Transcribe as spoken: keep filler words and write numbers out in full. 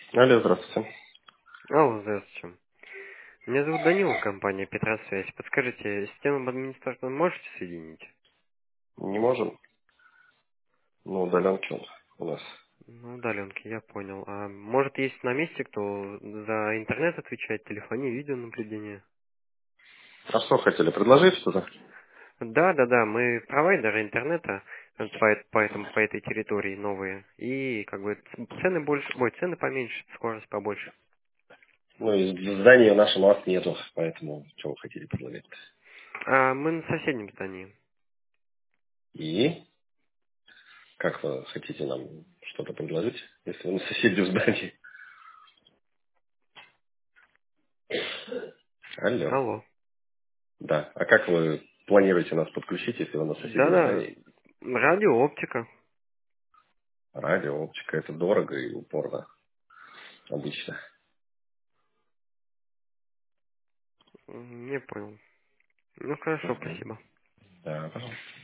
Алло, здравствуйте. Алло, здравствуйте. Меня зовут Данила, компания Петросвязь. Подскажите, систему администратора можете соединить? Не можем? Ну, удаленки он у нас. Ну, удаленки, я понял. А может есть на месте, кто за интернет отвечает, телефонию, видеонаблюдение? А что хотели, предложить что-то? Да, да, да, мы провайдеры интернета, э, по, эт- поэтому по этой территории новые. И как бы ц- цены больше, ой, цены поменьше, скорость побольше. Ну, из здания нашего у нас нету, поэтому что вы хотели предложить? А мы на соседнем здании. И как вы хотите нам что-то предложить, если вы на соседнем здании? Алло. Алло. Да. А как вы планируете нас подключить, если вы на соседнем Да-да, здании? радиооптика. Радио, оптика, это дорого и упорно обычно. М, Не понял. Ну хорошо, Мгм. спасибо. Да, пожалуйста.